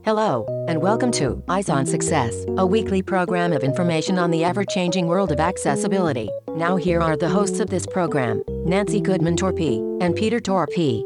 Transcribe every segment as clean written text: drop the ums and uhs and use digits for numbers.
Hello, and welcome to Eyes on Success, a weekly program of information on the ever-changing world of accessibility. Now here are the hosts of this program, Nancy Goodman-Torpey and Peter Torpey.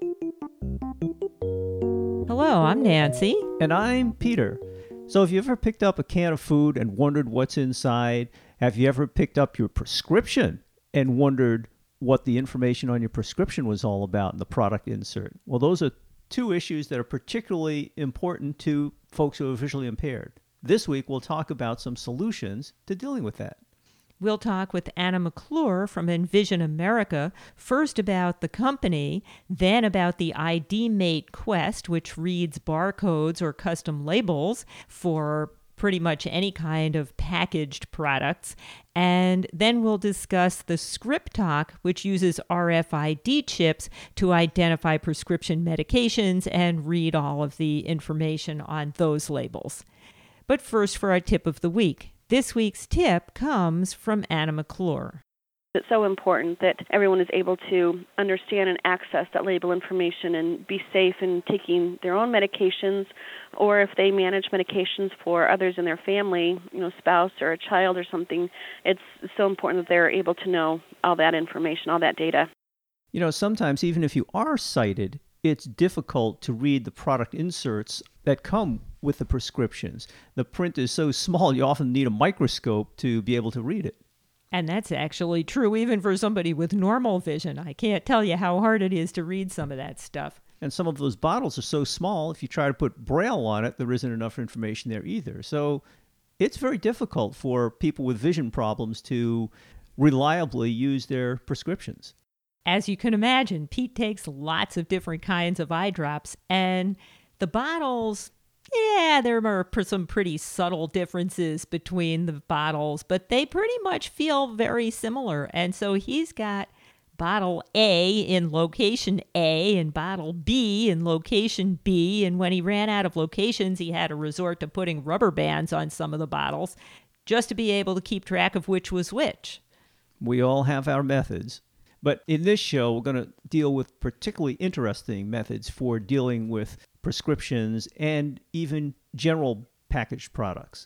Hello, I'm Nancy. And I'm Peter. So have you ever picked up a can of food and wondered what's inside? Have you ever picked up your prescription and wondered what the information on your prescription was all about in the product insert? Well, those are two issues that are particularly important to folks who are visually impaired. This week, we'll talk about some solutions to dealing with that. We'll talk with Anna McClure from Envision America, first about the company, then about the ID Mate Quest, which reads barcodes or custom labels for pretty much any kind of packaged products. And then we'll discuss the ScriptTalk, which uses RFID chips to identify prescription medications and read all of the information on those labels. But first, for our tip of the week. This week's tip comes from Anna McClure. It's so important that everyone is able to understand and access that label information and be safe in taking their own medications, or if they manage medications for others in their family, spouse or a child or something, it's so important that they're able to know all that information, all that data. Sometimes even if you are sighted, it's difficult to read the product inserts that come with the prescriptions. The print is so small, you often need a microscope to be able to read it. And that's actually true even for somebody with normal vision. I can't tell you how hard it is to read some of that stuff. And some of those bottles are so small, if you try to put Braille on it, there isn't enough information there either. So it's very difficult for people with vision problems to reliably use their prescriptions. As you can imagine, Pete takes lots of different kinds of eye drops, and the bottles, there are some pretty subtle differences between the bottles, but they pretty much feel very similar. And so he's got bottle A in location A and bottle B in location B. And when he ran out of locations, he had to resort to putting rubber bands on some of the bottles just to be able to keep track of which was which. We all have our methods. But in this show, we're going to deal with particularly interesting methods for dealing with prescriptions and even general packaged products.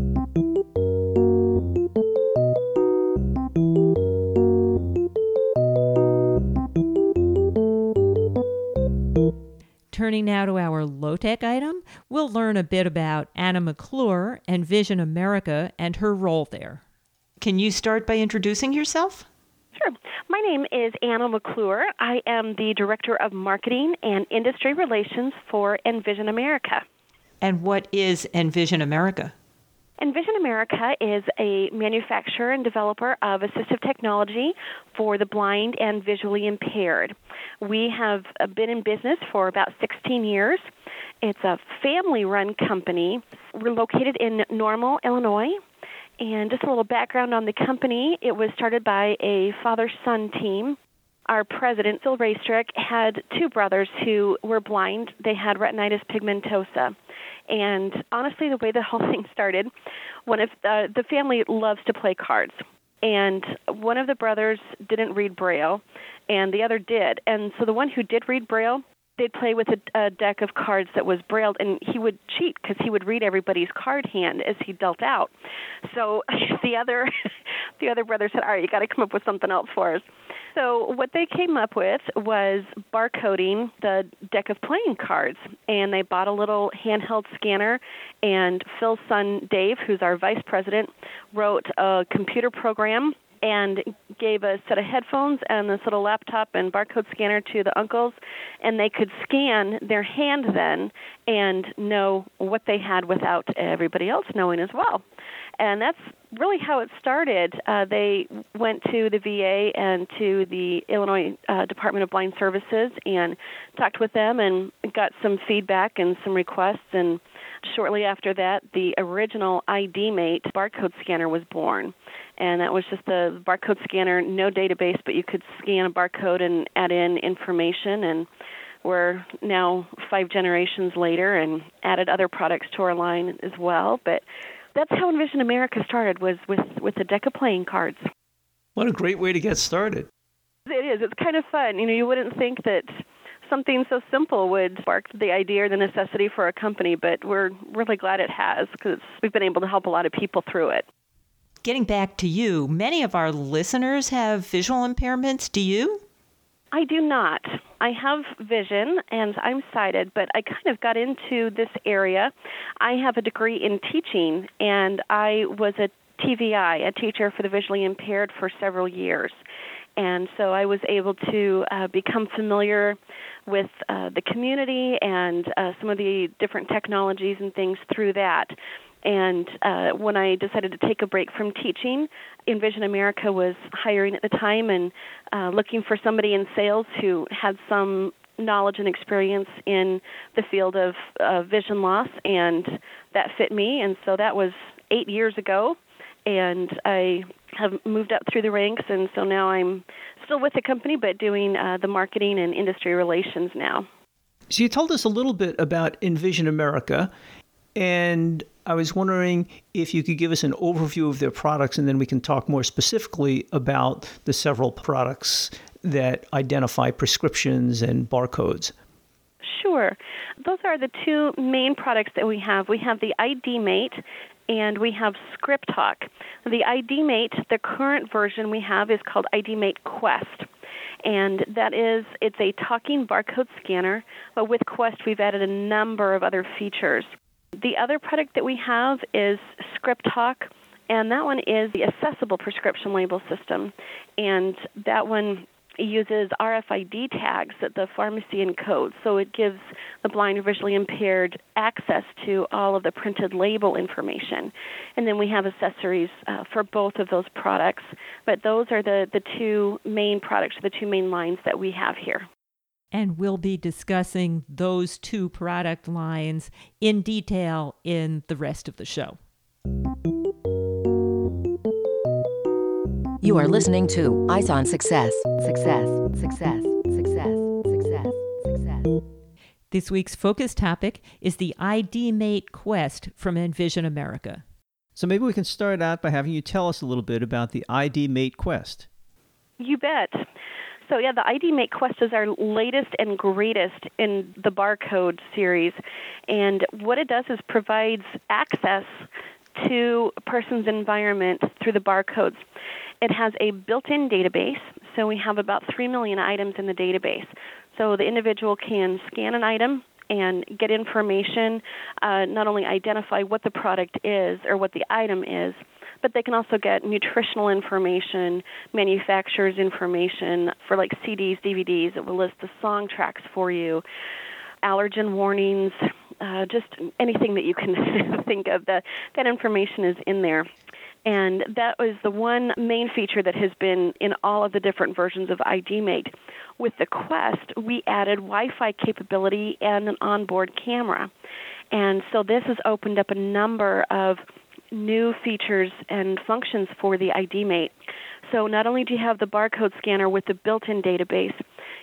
Turning now to our low-tech item, we'll learn a bit about Anna McClure and Envision America and her role there. Can you start by introducing yourself? Sure. My name is Anna McClure. I am the Director of Marketing and Industry Relations for Envision America. And what is Envision America? Envision America is a manufacturer and developer of assistive technology for the blind and visually impaired. We have been in business for about 16 years. It's a family-run company. We're located in Normal, Illinois. And just a little background on the company, it was started by a father-son team. Our president, Phil Raystrick, had two brothers who were blind. They had retinitis pigmentosa. And honestly, the way the whole thing started, the family loves to play cards. And one of the brothers didn't read Braille, and the other did. And so the one who did read Braille, they'd play with a deck of cards that was brailled, and he would cheat because he would read everybody's card hand as he dealt out. So the other brother said, all right, you got to come up with something else for us. So what they came up with was barcoding the deck of playing cards, and they bought a little handheld scanner, and Phil's son, Dave, who's our vice president, wrote a computer program and gave a set of headphones and this little laptop and barcode scanner to the uncles, and they could scan their hand then and know what they had without everybody else knowing as well. And that's really how it started. They went to the VA and to the Illinois Department of Blind Services and talked with them and got some feedback and some requests, and shortly after that, the original ID Mate barcode scanner was born. And that was just the barcode scanner, no database, but you could scan a barcode and add in information. And we're now 5 generations later and added other products to our line as well. But that's how Envision America started, was with a deck of playing cards. What a great way to get started. It is. It's kind of fun. You wouldn't think that something so simple would spark the idea or the necessity for a company, but we're really glad it has because we've been able to help a lot of people through it. Getting back to you, many of our listeners have visual impairments. Do you? I do not. I have vision, and I'm sighted, but I kind of got into this area. I have a degree in teaching, and I was a TVI, a teacher for the visually impaired, for several years. And so I was able to become familiar with the community and some of the different technologies and things through that. And when I decided to take a break from teaching, Envision America was hiring at the time and looking for somebody in sales who had some knowledge and experience in the field of vision loss, and that fit me. And so that was 8 years ago, and I have moved up through the ranks, and so now I'm still with the company but doing the marketing and industry relations now. So you told us a little bit about Envision America, and I was wondering if you could give us an overview of their products, and then we can talk more specifically about the several products that identify prescriptions and barcodes. Sure. Those are the two main products that we have. We have the IDMate and we have ScriptTalk. The IDMate, the current version we have is called IDMate Quest. And it's a talking barcode scanner, but with Quest we've added a number of other features. The other product that we have is ScriptTalk, and that one is the accessible prescription label system. And that one uses RFID tags that the pharmacy encodes, so it gives the blind or visually impaired access to all of the printed label information. And then we have accessories for both of those products, but those are the two main products, the two main lines that we have here. And we'll be discussing those two product lines in detail in the rest of the show. You are listening to Eyes on Success. Success, success, success, success, success. This week's focus topic is the IDMate Quest from Envision America. So maybe we can start out by having you tell us a little bit about the IDMate Quest. You bet. So yeah, the IDMate Quest is our latest and greatest in the barcode series. And what it does is provides access to a person's environment through the barcodes. It has a built-in database, so we have about 3 million items in the database. So the individual can scan an item and get information, not only identify what the product is or what the item is, but they can also get nutritional information, manufacturer's information for like CDs, DVDs. It will list the song tracks for you, allergen warnings, just anything that you can think of. That information is in there. And that was the one main feature that has been in all of the different versions of IDMate. With the Quest, we added Wi-Fi capability and an onboard camera. And so this has opened up a number of new features and functions for the IDMate. So not only do you have the barcode scanner with the built-in database,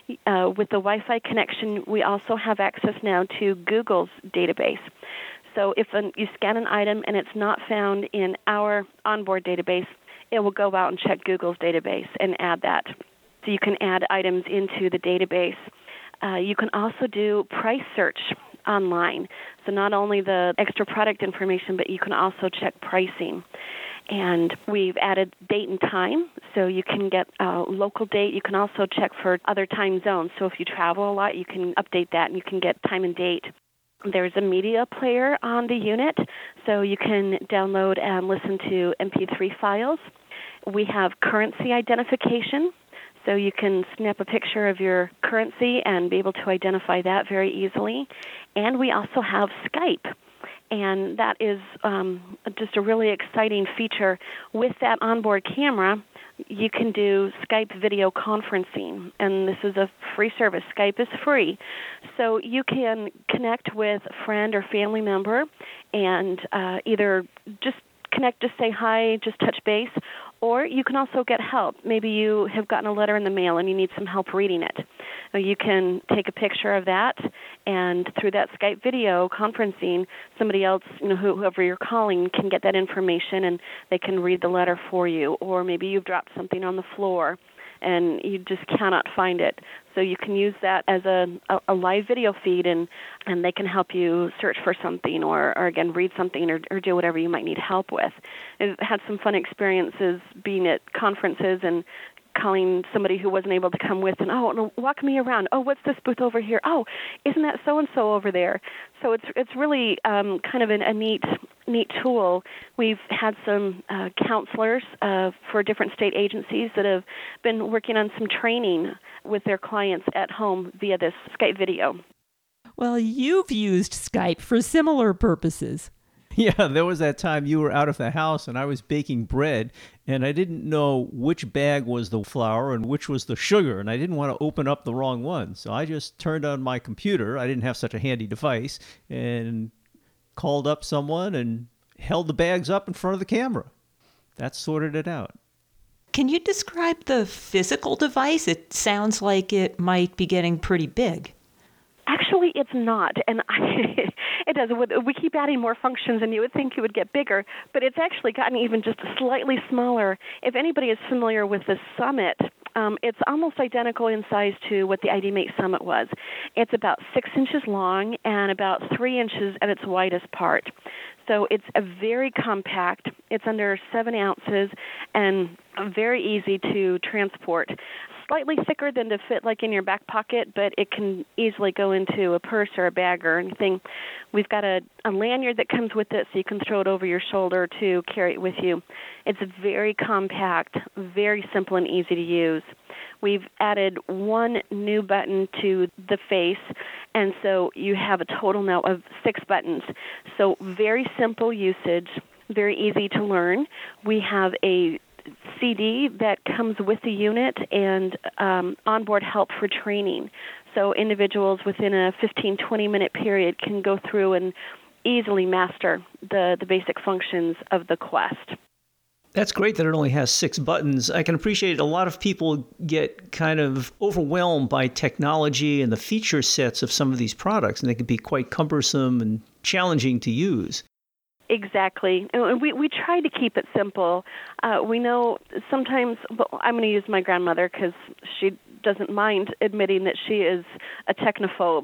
with the Wi-Fi connection, we also have access now to Google's database. So if you scan an item and it's not found in our onboard database, it will go out and check Google's database and add that. So you can add items into the database. You can also do price search online. So not only the extra product information, but you can also check pricing. And we've added date and time, so you can get a local date. You can also check for other time zones. So if you travel a lot, you can update that and you can get time and date. There's a media player on the unit, so you can download and listen to MP3 files. We have currency identification, so you can snap a picture of your currency and be able to identify that very easily. And we also have Skype, and that is just a really exciting feature. With that onboard camera, you can do Skype video conferencing, and this is a free service. Skype is free. So you can connect with a friend or family member and either just connect, just say hi, just touch base, or you can also get help. Maybe you have gotten a letter in the mail and you need some help reading it. You can take a picture of that, and through that Skype video conferencing, somebody else, whoever you're calling, can get that information and they can read the letter for you. Or maybe you've dropped something on the floor and you just cannot find it. So you can use that as a live video feed, and they can help you search for something or again, read something or do whatever you might need help with. I've had some fun experiences being at conferences and calling somebody who wasn't able to come with, and walk me around. Oh, what's this booth over here? Oh, isn't that so and so over there? So it's really kind of a neat tool. We've had some counselors for different state agencies that have been working on some training with their clients at home via this Skype video. Well, you've used Skype for similar purposes. Yeah, there was that time you were out of the house and I was baking bread and I didn't know which bag was the flour and which was the sugar, and I didn't want to open up the wrong one. So I just turned on my computer. I didn't have such a handy device, and called up someone and held the bags up in front of the camera. That sorted it out. Can you describe the physical device? It sounds like it might be getting pretty big. Actually, it's not, and it does. We keep adding more functions, and you would think it would get bigger, but it's actually gotten even just slightly smaller. If anybody is familiar with the Summit, it's almost identical in size to what the IDMate Summit was. It's about 6 inches long and about 3 inches at its widest part. So it's a very compact. It's under 7 ounces and very easy to transport. Slightly thicker than to fit like in your back pocket, but it can easily go into a purse or a bag or anything. We've got a lanyard that comes with it, so you can throw it over your shoulder to carry it with you. It's very compact, very simple and easy to use. We've added one new button to the face, and so you have a total now of 6 buttons. So very simple usage, very easy to learn. We have a CD that comes with the unit and onboard help for training. So individuals within a 15-20 minute period can go through and easily master the basic functions of the Quest. That's great that it only has 6 buttons. I can appreciate a lot of people get kind of overwhelmed by technology and the feature sets of some of these products, and they can be quite cumbersome and challenging to use. Exactly. And we try to keep it simple. We know sometimes, I'm going to use my grandmother because she doesn't mind admitting that she is a technophobe.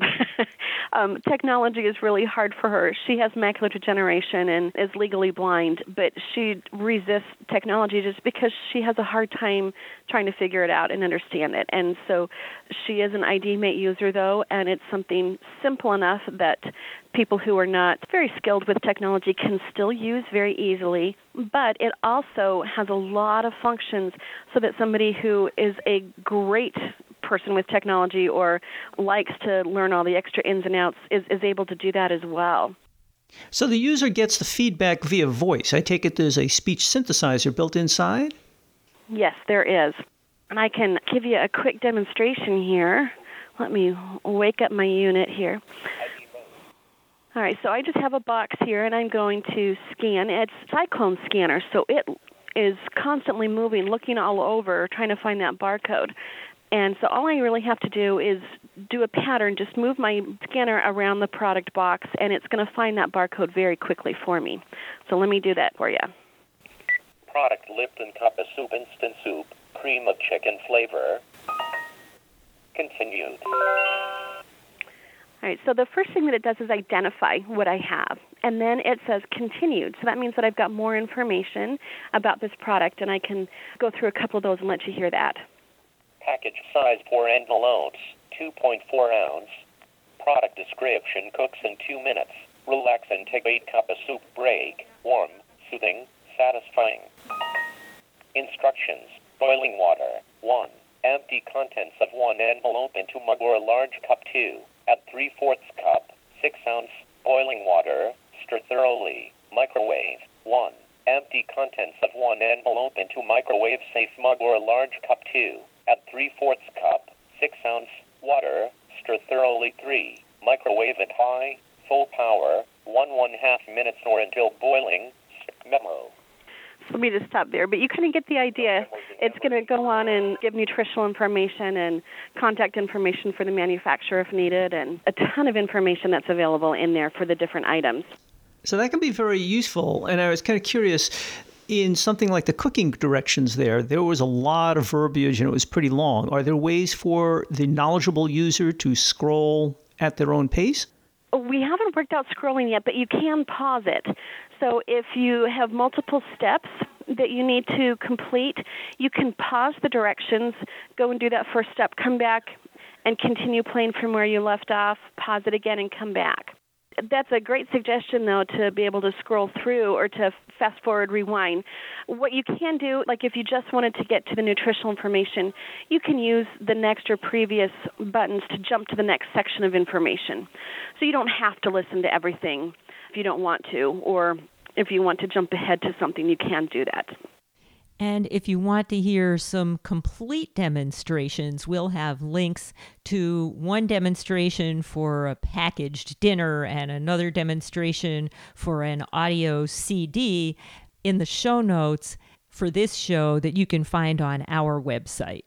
Technology is really hard for her. She has macular degeneration and is legally blind, but she resists technology just because she has a hard time trying to figure it out and understand it. And so she is an IDMate user, though, and it's something simple enough that people who are not very skilled with technology can still use very easily, but it also has a lot of functions so that somebody who is a great person with technology or likes to learn all the extra ins and outs is able to do that as well. So the user gets the feedback via voice. I take it there's a speech synthesizer built inside? Yes, there is. And I can give you a quick demonstration here. Let me wake up my unit here. All right, so I just have a box here, and I'm going to scan. It's Cyclone Scanner, so it is constantly moving, looking all over, trying to find that barcode. And so all I really have to do is do a pattern, just move my scanner around the product box, and it's going to find that barcode very quickly for me. So let me do that for you. Product Lipton Cup of Soup Instant Soup, cream of chicken flavor. Continued. All right, so the first thing that it does is identify what I have, and then it says continued. So that means that I've got more information about this product, and I can go through a couple of those and let you hear that. Package size 4 envelopes, 2.4 ounce. Product description: cooks in 2 minutes. Relax and take 8 cup of soup break. Warm, soothing, satisfying. Instructions: boiling water. 1. Empty contents of 1 envelope into mug or large cup. 2. Add 3/4 cup, 6 ounce boiling water. Stir thoroughly. Microwave. 1. Empty contents of 1 envelope into microwave safe mug or large cup. 2. Add 3/4 cup, 6 ounce water. Stir thoroughly. 3. Microwave at high, full power, 1.5 minutes or until boiling. Memo. Let me just stop there, but you kind of get the idea. It's going to go on and give nutritional information and contact information for the manufacturer if needed, and a ton of information that's available in there for the different items. So that can be very useful. And I was kind of curious, In something like the cooking directions there was a lot of verbiage and it was pretty long. Are there ways for the knowledgeable user to scroll at their own pace? We haven't worked out scrolling yet, but you can pause it. So if you have multiple steps that you need to complete, you can pause the directions, go and do that first step, come back and continue playing from where you left off, pause it again and come back. That's a great suggestion, though, to be able to scroll through or to fast forward, rewind. What you can do, like if you just wanted to get to the nutritional information, you can use the next or previous buttons to jump to the next section of information. So you don't have to listen to everything if you don't want to, or if you want to jump ahead to something, you can do that. And if you want to hear some complete demonstrations, we'll have links to one demonstration for a packaged dinner and another demonstration for an audio CD in the show notes for this show that you can find on our website.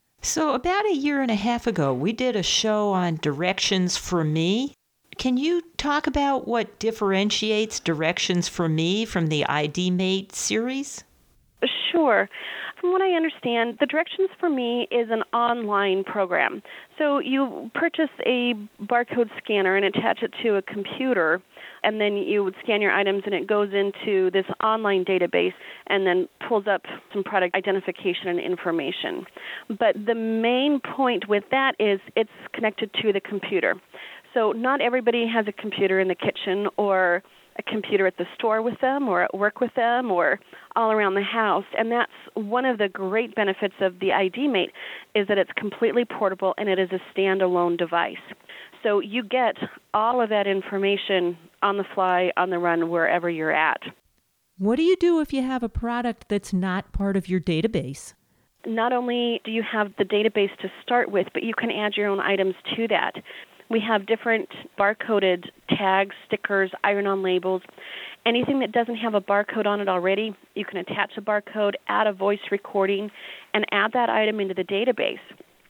So about a year and a half ago, we did a show on Directions for Me. Can you talk about what differentiates Directions for Me from the ID-Mate series? Sure. From what I understand, the Directions for Me is an online program. So you purchase a barcode scanner and attach it to a computer, and then you would scan your items and it goes into this online database and then pulls up some product identification and information. But the main point with that is it's connected to the computer. So not everybody has a computer in the kitchen or a computer at the store with them or at work with them or all around the house. And that's one of the great benefits of the ID-Mate is that it's completely portable and it is a standalone device. So you get all of that information on the fly, on the run, wherever you're at. What do you do if you have a product that's not part of your database? Not only do you have the database to start with, but you can add your own items to that. We have different barcoded tags, stickers, iron-on labels. Anything that doesn't have a barcode on it already, you can attach a barcode, add a voice recording, and add that item into the database.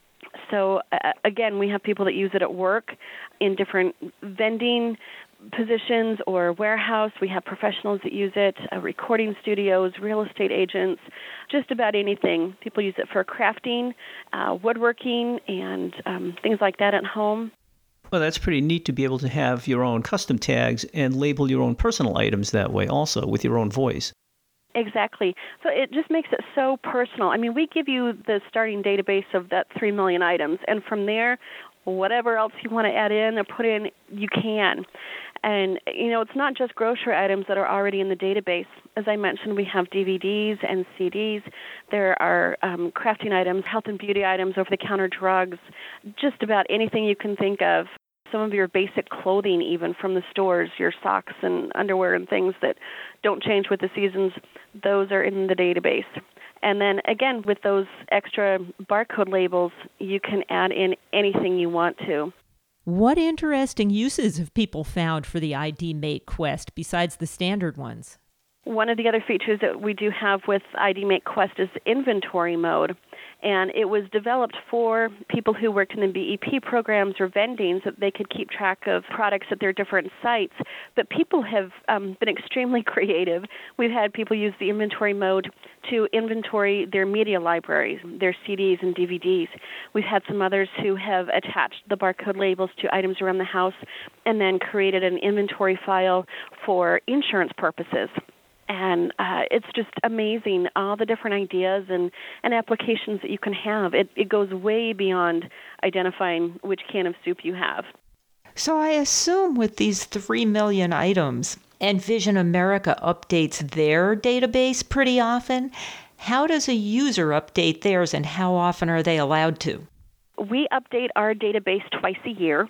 So, again, we have people that use it at work in different vending positions or warehouse. We have professionals that use it, recording studios, real estate agents, just about anything. People use it for crafting, woodworking, and things like that at home. Well, that's pretty neat to be able to have your own custom tags and label your own personal items that way also with your own voice. Exactly. So it just makes it so personal. I mean, we give you the starting database of that 3 million items, and from there, whatever else you want to add in or put in, you can. And, it's not just grocery items that are already in the database. As I mentioned, we have DVDs and CDs. There are crafting items, health and beauty items, over-the-counter drugs, just about anything you can think of. Some of your basic clothing, even from the stores, your socks and underwear and things that don't change with the seasons, those are in the database. And then, again, with those extra barcode labels, you can add in anything you want to. What interesting uses have people found for the ID-Mate Quest besides the standard ones? One of the other features that we do have with ID-Mate Quest is inventory mode. And it was developed for people who worked in the BEP programs or vending so that they could keep track of products at their different sites. But people have been extremely creative. We've had people use the inventory mode to inventory their media libraries, their CDs and DVDs. We've had some others who have attached the barcode labels to items around the house and then created an inventory file for insurance purposes. And it's just amazing, all the different ideas and applications that you can have. It goes way beyond identifying which can of soup you have. So I assume with these 3 million items, Envision America updates their database pretty often. How does a user update theirs, and how often are they allowed to? We update our database twice a year.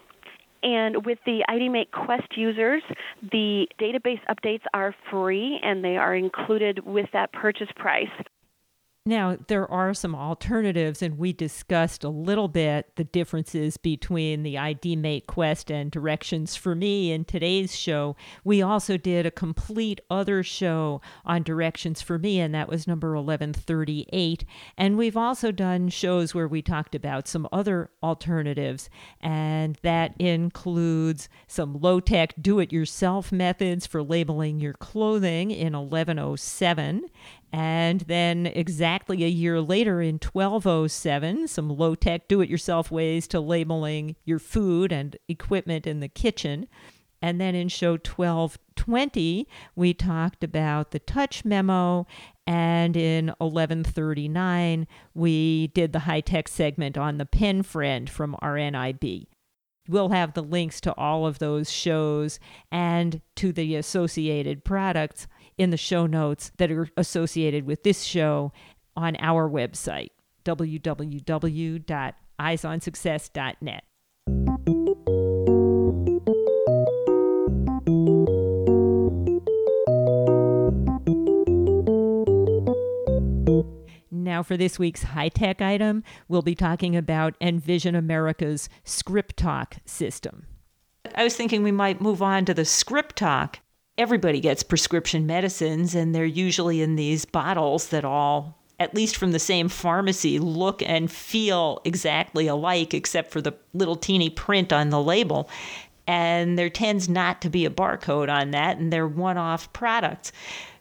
And with the ID-Mate Quest users, the database updates are free, and they are included with that purchase price. Now, there are some alternatives, and we discussed a little bit the differences between the IDMate Quest and Directions for Me in today's show. We also did a complete other show on Directions for Me, and that was number 1138. And we've also done shows where we talked about some other alternatives, and that includes some low-tech do-it-yourself methods for labeling your clothing in 1107. And then exactly a year later in 1207, some low-tech do-it-yourself ways to labeling your food and equipment in the kitchen. And then in show 1220, we talked about the touch memo. And in 1139, we did the high-tech segment on the pen friend from RNIB. We'll have the links to all of those shows and to the associated products in the show notes that are associated with this show on our website, www.eyesonsuccess.net. Now for this week's high-tech item, we'll be talking about Envision America's ScriptTalk system. I was thinking we might move on to the ScriptTalk. Everybody gets prescription medicines, and they're usually in these bottles that all, at least from the same pharmacy, look and feel exactly alike, except for the little teeny print on the label. And there tends not to be a barcode on that, and they're one-off products.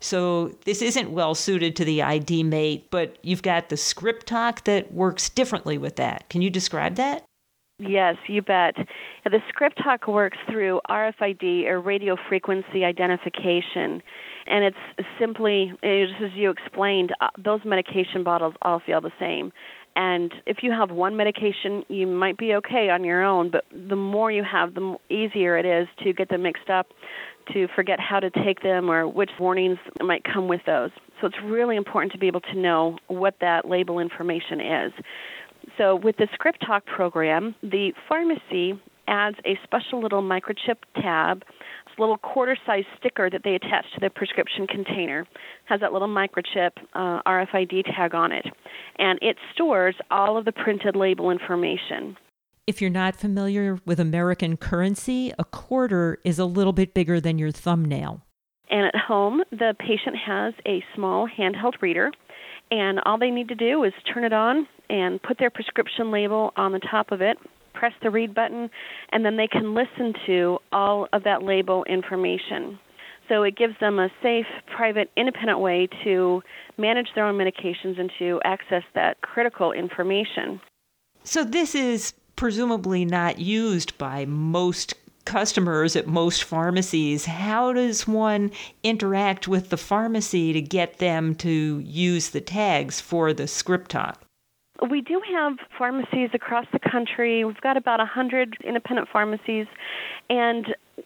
So this isn't well suited to the IDMate, but you've got the ScriptTalk that works differently with that. Can you describe that? Yes, you bet. The ScriptTalk works through RFID, or radio frequency identification, and it's simply, just as you explained, those medication bottles all feel the same. And if you have one medication, you might be okay on your own, but the more you have, the easier it is to get them mixed up, to forget how to take them or which warnings might come with those. So it's really important to be able to know what that label information is. So with the ScriptTalk program, the pharmacy adds a special little microchip tab. It's a little quarter-size sticker that they attach to the prescription container. It has that little microchip RFID tag on it. And it stores all of the printed label information. If you're not familiar with American currency, a quarter is a little bit bigger than your thumbnail. And at home, the patient has a small handheld reader, and all they need to do is turn it on and put their prescription label on the top of it, press the read button, and then they can listen to all of that label information. So it gives them a safe, private, independent way to manage their own medications and to access that critical information. So this is presumably not used by most customers at most pharmacies. How does one interact with the pharmacy to get them to use the tags for the ScriptTalk? We do have pharmacies across the country. We've got about 100 independent pharmacies, and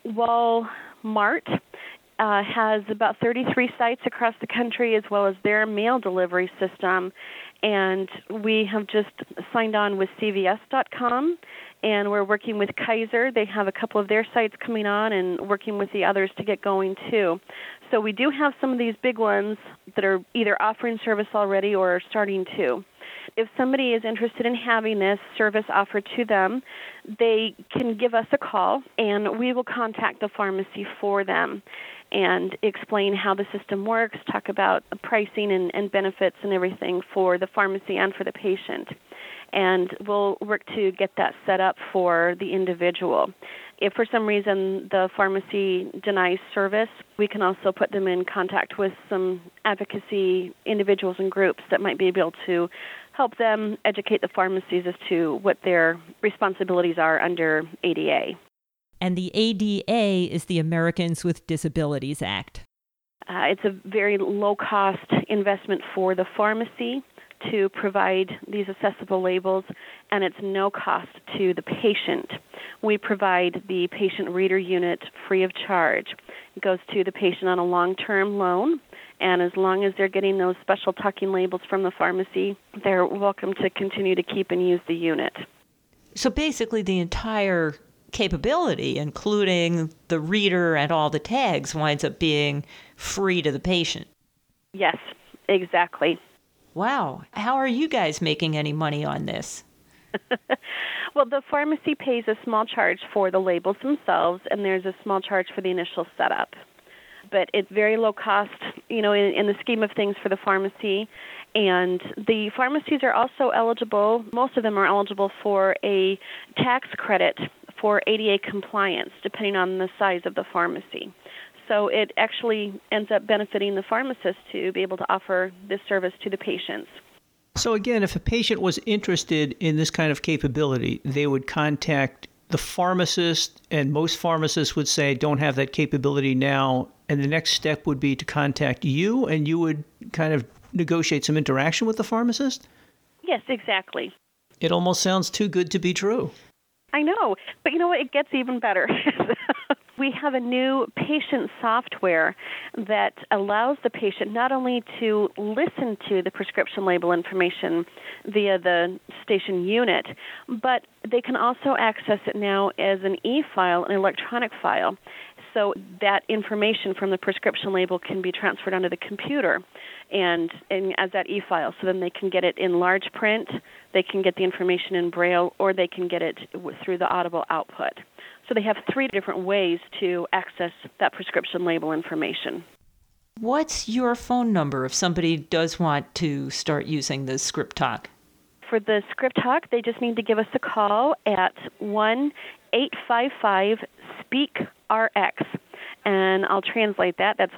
Walmart has about 33 sites across the country, as well as their mail delivery system. And we have just signed on with CVS.com, and we're working with Kaiser. They have a couple of their sites coming on, and working with the others to get going too. So we do have some of these big ones that are either offering service already or are starting to. If somebody is interested in having this service offered to them, they can give us a call, and we will contact the pharmacy for them and explain how the system works, talk about pricing and benefits and everything for the pharmacy and for the patient. And we'll work to get that set up for the individual. If for some reason the pharmacy denies service, we can also put them in contact with some advocacy individuals and groups that might be able to help them educate the pharmacies as to what their responsibilities are under ADA. And the ADA is the Americans with Disabilities Act. It's a very low-cost investment for the pharmacy to provide these accessible labels, and it's no cost to the patient. We provide the patient reader unit free of charge. It goes to the patient on a long-term loan, and as long as they're getting those special talking labels from the pharmacy, they're welcome to continue to keep and use the unit. So basically the entire capability, including the reader and all the tags, winds up being free to the patient. Yes, exactly. Wow. How are you guys making any money on this? Well, the pharmacy pays a small charge for the labels themselves, and there's a small charge for the initial setup. But it's very low cost, in the scheme of things for the pharmacy. And the pharmacies are also eligible, most of them are eligible for a tax credit for ADA compliance, depending on the size of the pharmacy. So it actually ends up benefiting the pharmacist to be able to offer this service to the patients. So again, if a patient was interested in this kind of capability, they would contact the pharmacist, and most pharmacists would say, don't have that capability now. And the next step would be to contact you, and you would kind of negotiate some interaction with the pharmacist? Yes, exactly. It almost sounds too good to be true. I know, but you know what? It gets even better. We have a new patient software that allows the patient not only to listen to the prescription label information via the station unit, but they can also access it now as an e-file, an electronic file. So that information from the prescription label can be transferred onto the computer and as that e-file. So then they can get it in large print, they can get the information in Braille, or they can get it through the Audible output. So they have 3 different ways to access that prescription label information. What's your phone number if somebody does want to start using the Script Talk? For the Script Talk, they just need to give us a call at 1-855-SPEAK-RX. And I'll translate that. That's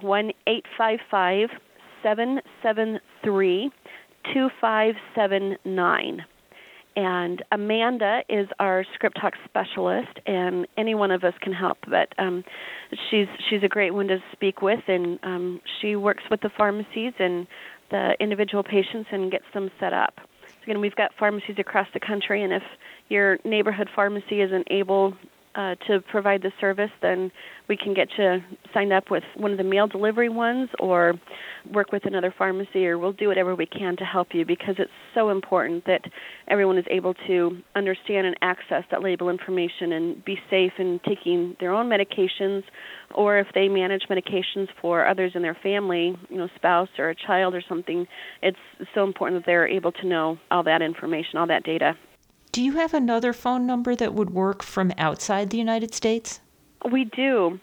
1-855-773-2579. And Amanda is our Script Talk specialist, and any one of us can help. But she's a great one to speak with, and she works with the pharmacies and the individual patients and gets them set up. So again, we've got pharmacies across the country, and if your neighborhood pharmacy isn't able to provide the service, then we can get you signed up with one of the mail delivery ones or work with another pharmacy, or we'll do whatever we can to help you, because it's so important that everyone is able to understand and access that label information and be safe in taking their own medications, or if they manage medications for others in their family, spouse or a child or something, it's so important that they're able to know all that information, all that data. Do you have another phone number that would work from outside the United States? We do,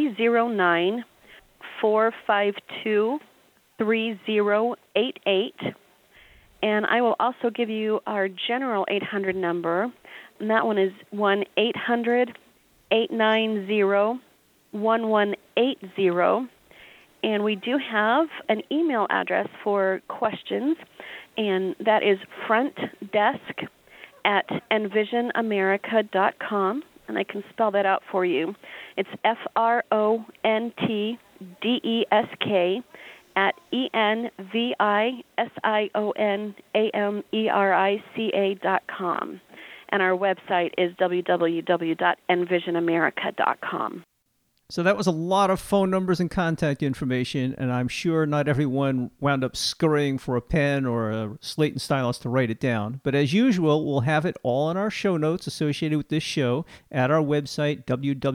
309-452-3088. And I will also give you our general 800 number, and that one is 1-800-890-1180. And we do have an email address for questions, and that is frontdesk@envisionamerica.com, and I can spell that out for you. It's FRONTDESK at ENVISIONAMERICA.com. And our website is www.envisionamerica.com. So that was a lot of phone numbers and contact information, and I'm sure not everyone wound up scurrying for a pen or a slate and stylus to write it down. But as usual, we'll have it all in our show notes associated with this show at our website,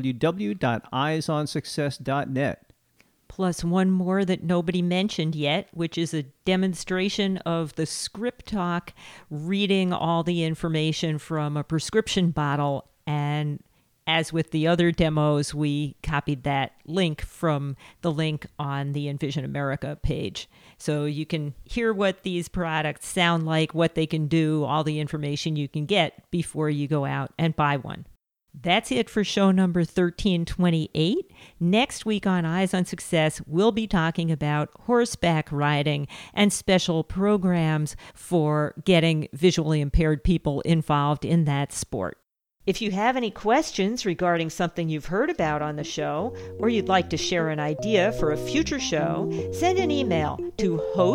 www.eyesonsuccess.net. Plus one more that nobody mentioned yet, which is a demonstration of the Script Talk reading all the information from a prescription bottle. And as with the other demos, we copied that link from the link on the Envision America page. So you can hear what these products sound like, what they can do, all the information you can get before you go out and buy one. That's it for show number 1328. Next week on Eyes on Success, we'll be talking about horseback riding and special programs for getting visually impaired people involved in that sport. If you have any questions regarding something you've heard about on the show, or you'd like to share an idea for a future show, send an email to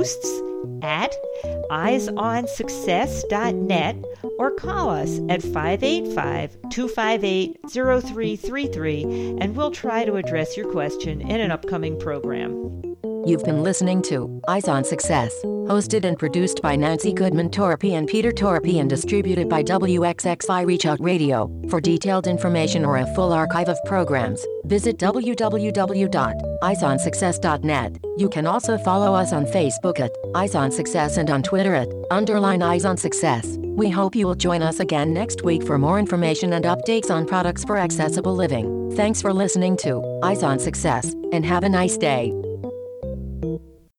hosts@eyesonsuccess.net or call us at 585-258-0333, and we'll try to address your question in an upcoming program. You've been listening to Eyes on Success, hosted and produced by Nancy Goodman Torpy and Peter Torpy and distributed by WXXI Reach Out Radio. For detailed information or a full archive of programs, visit www.eyesonsuccess.net. You can also follow us on Facebook at Eyes on Success and on Twitter at _Eyes on Success. We hope you will join us again next week for more information and updates on products for accessible living. Thanks for listening to Eyes on Success, and have a nice day.